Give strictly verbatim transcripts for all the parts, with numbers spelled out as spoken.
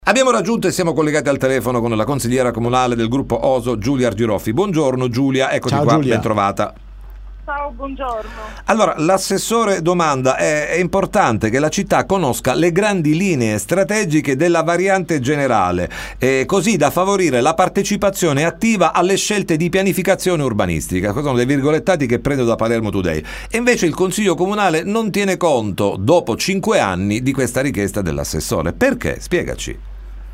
Abbiamo raggiunto e siamo collegati al telefono con la consigliera comunale del gruppo Oso, Giulia Argiroffi. Buongiorno Giulia, eccoci Ciao, qua, Giulia. ben trovata. Ciao, buongiorno. Allora, l'assessore domanda, è, è importante che la città conosca le grandi linee strategiche della variante generale, eh, così da favorire la partecipazione attiva alle scelte di pianificazione urbanistica. Questi sono dei virgolettati che prendo da Palermo Today. E invece il Consiglio Comunale non tiene conto, dopo cinque anni, di questa richiesta dell'assessore. Perché? Spiegaci.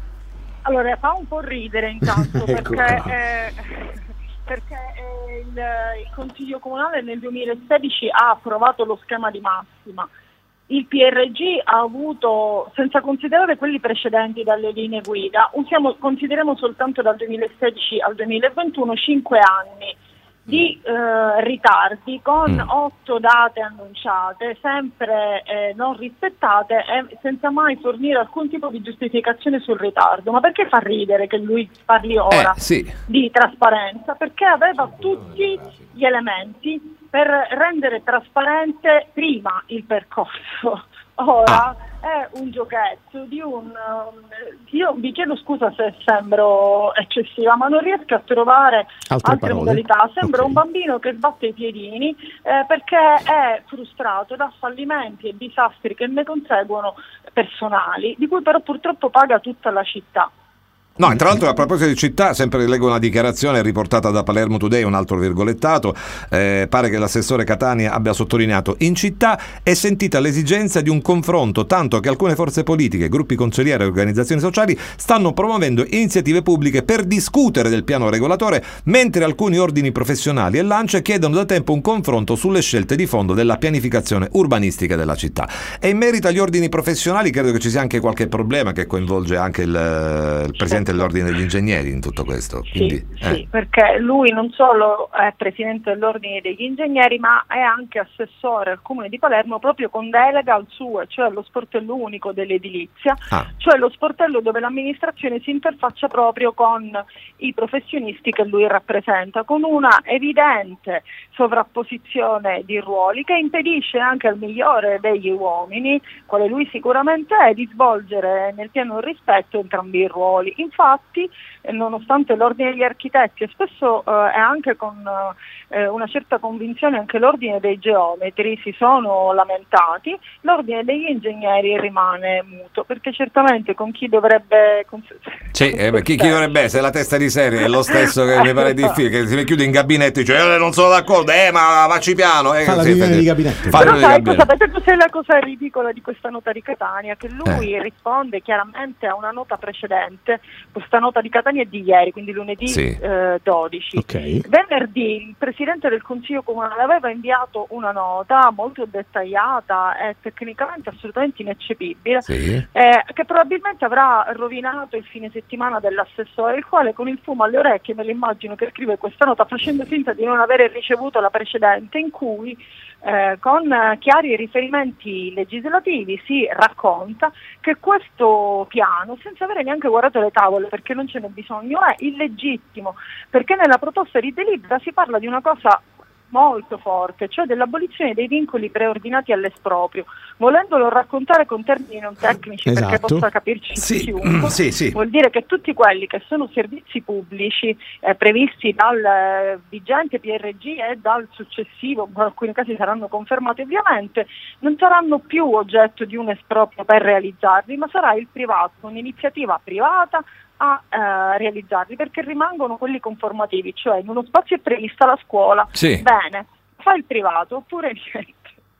Allora, fa un po' ridere intanto Ecco. perché, eh, perché eh, il, il Consiglio Comunale nel duemilasedici ha approvato lo schema di massima. Il P R G ha avuto, senza considerare quelli precedenti dalle linee guida, usiamo, consideriamo soltanto dal duemilasedici al duemilaventuno cinque anni di eh, ritardi con Mm. otto date annunciate, sempre eh, non rispettate e senza mai fornire alcun tipo di giustificazione sul ritardo. Ma perché fa ridere che lui parli ora Eh, sì. di trasparenza? Perché aveva tutti gli elementi per rendere trasparente prima il percorso. Ora Ah. è un giochetto di un... um, io vi chiedo scusa se sembro eccessiva, ma non riesco a trovare Altre altre parole? modalità. Sembra Ok. un bambino che sbatte i piedini eh, perché è frustrato da fallimenti e disastri che ne conseguono personali, di cui però purtroppo paga tutta la città. No, e tra l'altro a proposito di città, sempre leggo una dichiarazione riportata da Palermo Today, un altro virgolettato, eh, pare che l'assessore Catania abbia sottolineato: in città è sentita l'esigenza di un confronto, tanto che alcune forze politiche, gruppi consiglieri e organizzazioni sociali stanno promuovendo iniziative pubbliche per discutere del piano regolatore, mentre alcuni ordini professionali e l'ANCE chiedono da tempo un confronto sulle scelte di fondo della pianificazione urbanistica della città. E in merito agli ordini professionali credo che ci sia anche qualche problema che coinvolge anche il, il presidente dell'ordine degli ingegneri in tutto questo. Quindi, sì, eh. sì, perché lui non solo è presidente dell'ordine degli ingegneri, ma è anche assessore al comune di Palermo proprio con delega al S U E, cioè lo sportello unico dell'edilizia, Ah. cioè lo sportello dove l'amministrazione si interfaccia proprio con i professionisti che lui rappresenta, con una evidente sovrapposizione di ruoli che impedisce anche al migliore degli uomini, quale lui sicuramente è, di svolgere nel pieno rispetto entrambi i ruoli. Infatti, eh, nonostante l'ordine degli architetti e spesso eh, è anche con eh, una certa convinzione anche l'ordine dei geometri si sono lamentati, l'ordine degli ingegneri rimane muto, perché certamente con chi dovrebbe cons- Sì, eh, beh, chi, chi dovrebbe essere la testa di serie è lo stesso che mi pare difficile, che si chiude in gabinetto e dice eh, non sono d'accordo, eh ma vacci piano, eh, Fa la sì, riunione effetti- di gabinetto. fa la Però riunione sai di cosa, gabinetto. sapete cos'è la cosa ridicola di questa nota di Catania? Che lui Eh. risponde chiaramente a una nota precedente, questa nota di Catania è di ieri, quindi lunedì Sì. eh, dodici. Ok. Venerdì il Presidente del Consiglio Comunale aveva inviato una nota molto dettagliata e tecnicamente assolutamente ineccepibile, Sì. eh, che probabilmente avrà rovinato il fine settimana dell'assessore, il quale con il fumo alle orecchie me lo immagino che scrive questa nota facendo finta di non avere ricevuto la precedente, in cui eh, con eh, chiari riferimenti legislativi si racconta che questo piano, senza avere neanche guardato le tavole perché non ce n'è bisogno, è illegittimo, perché nella proposta di delibera si parla di una cosa molto forte, cioè dell'abolizione dei vincoli preordinati all'esproprio. Volendolo raccontare con termini non tecnici perché Esatto. possa capirci Sì, chiunque, sì, sì. vuol dire che tutti quelli che sono servizi pubblici eh, previsti dal eh, vigente P R G e dal successivo, in alcuni casi saranno confermati ovviamente, non saranno più oggetto di un esproprio per realizzarli, ma sarà il privato, un'iniziativa privata a eh, realizzarli, perché rimangono quelli conformativi, cioè in uno spazio è prevista la scuola, Sì. bene, fa il privato oppure niente.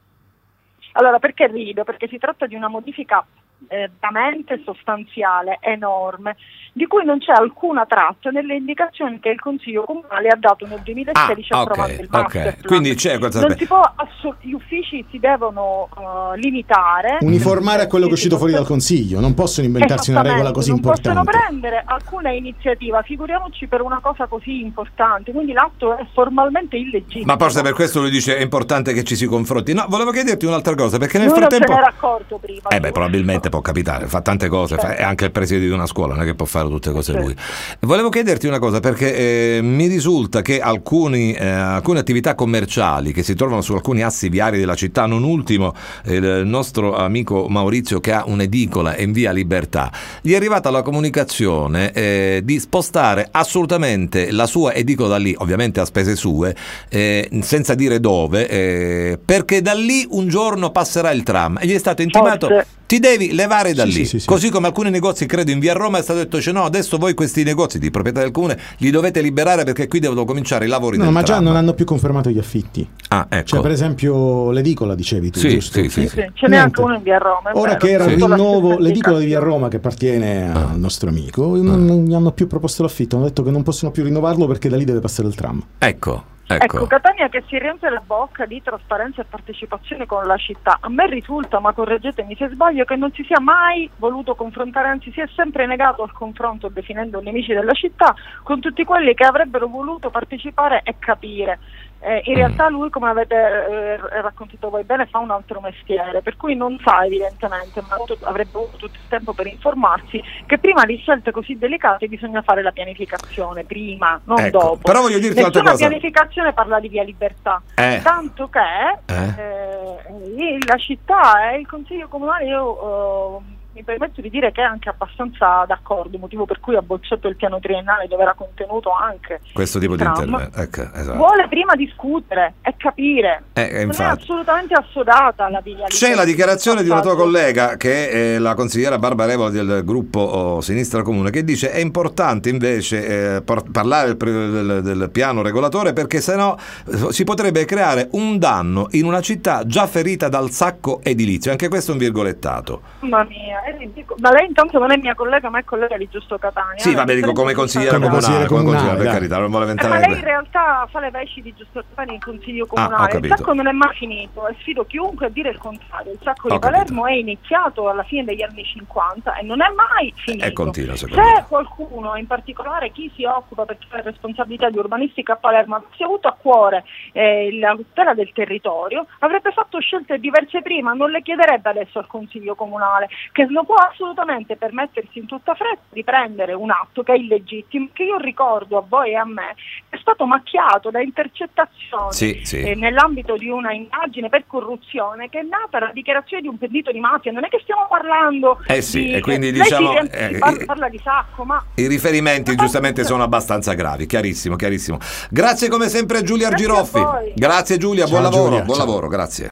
Allora, perché rido? Perché si tratta di una modifica eh, veramente sostanziale, enorme, di cui non c'è alcuna traccia nelle indicazioni che il Consiglio Comunale ha dato nel duemilasedici Ah, approvando ok, il master ok. plan. Quindi c'è questa Non si può assu- gli uffici si devono uh, limitare, Uniformare a quello che è uscito fuori dal Consiglio, non possono inventarsi una regola così non possono importante. prendere alcuna iniziativa, figuriamoci per una cosa così importante, quindi l'atto è formalmente illegittimo. Ma forse per questo lui dice è importante che ci si confronti. No, volevo chiederti un'altra cosa, perché nel Lui frattempo non se n'era accorto prima. Eh beh, probabilmente niente può capitare, fa tante cose, fa, è anche il preside di una scuola, non è che può fare tutte cose Sì. lui. Volevo chiederti una cosa, perché eh, mi risulta che alcuni, eh, alcune attività commerciali che si trovano su alcuni assi viari della città, non ultimo eh, il nostro amico Maurizio che ha un'edicola in via Libertà, gli è arrivata la comunicazione eh, di spostare assolutamente la sua edicola da lì, ovviamente a spese sue, eh, senza dire dove, eh, perché da lì un giorno passerà il tram, e gli è stato intimato: Forse. ti devi levare da Sì, lì, sì, sì, sì. così come alcuni negozi, credo in via Roma è stato detto, cioè, no, adesso voi questi negozi di proprietà del comune li dovete liberare perché qui devono cominciare i lavori No, del ma già tram. non hanno più confermato gli affitti. Ah, ecco. Cioè, per esempio, l'edicola dicevi tu, Sì, giusto? sì, sì, Sì, sì. sì, ce n'è anche uno in via Roma. è Ora vero, che era ho il avuto la rinnovo, stessa l'edicola di via indicazione. Roma che appartiene Ah. al nostro amico, non, non gli hanno più proposto l'affitto, hanno detto che non possono più rinnovarlo perché da lì deve passare il tram. Ecco, Ecco, ecco. Catania che si riempie la bocca di trasparenza e partecipazione con la città. A me risulta, ma correggetemi se sbaglio, che non si sia mai voluto confrontare, anzi si è sempre negato al confronto, definendo nemici della città, con tutti quelli che avrebbero voluto partecipare e capire. Eh, in Mm. realtà lui, come avete eh, raccontato voi bene, fa un altro mestiere, per cui non sa evidentemente, ma avuto- avrebbe avuto tutto il tempo per informarsi, che prima di scelte così delicate bisogna fare la pianificazione, prima, non Ecco, dopo. però voglio dirti un'altra Nessuna cosa. pianificazione parla di via Libertà, Eh. tanto che Eh? eh, la città e il consiglio comunale, io eh, mi permetto di dire che è anche abbastanza d'accordo, motivo per cui ha bocciato il piano triennale dove era contenuto anche Questo tipo il di tram. intervento. Ecco, esatto. Vuole prima discutere e capire. Eh, eh, Non è infatti. assolutamente assodata la via C'è Libertà. la dichiarazione di una tua Passaggio. collega, che è la consigliera Barbara Evola del gruppo oh, Sinistra Comune, che dice è importante invece eh, par- parlare del, pre- del- del piano regolatore, perché sennò eh, si potrebbe creare un danno in una città già ferita dal sacco edilizio. Anche questo è un virgolettato. Mamma mia, è ridicolo. Ma lei intanto non è mia collega, ma è collega di Giusto Catania. Sì, Eh, vabbè, dico come consigliera Come comunale, consigliere come comunale, consigliera, per dai. carità, non vuole Eh, ma entrare. lei in realtà fa le veci di Giusto Catania in consiglio Ah, ho comunale. Il capito. sacco non è mai finito e sfido chiunque a dire il contrario. Il sacco Ho di capito. Palermo è iniziato alla fine degli anni cinquanta e non è mai finito. E continua, secondo Se me. qualcuno, in particolare chi si occupa per fare responsabilità di urbanistica a Palermo, avesse avuto a cuore eh, la tutela del territorio, avrebbe fatto scelte diverse prima, non le chiederebbe adesso al consiglio comunale, che non può assolutamente permettersi in tutta fretta di prendere un atto che è illegittimo, che io ricordo a voi e a me è stato macchiato da intercettazioni Sì, sì. eh, nell'ambito di una indagine per corruzione che è nata dalla dichiarazione di un pentito di mafia. Non è che stiamo parlando Eh sì, di, e quindi lei si diciamo, riempie- eh, parla, eh, parla di sacco, ma I riferimenti giustamente sono abbastanza gravi, chiarissimo, chiarissimo. Grazie come sempre a Giulia Grazie a Argiroffi. voi. Grazie Giulia, buon Ciao, lavoro, Giulia, buon ciao. lavoro, grazie.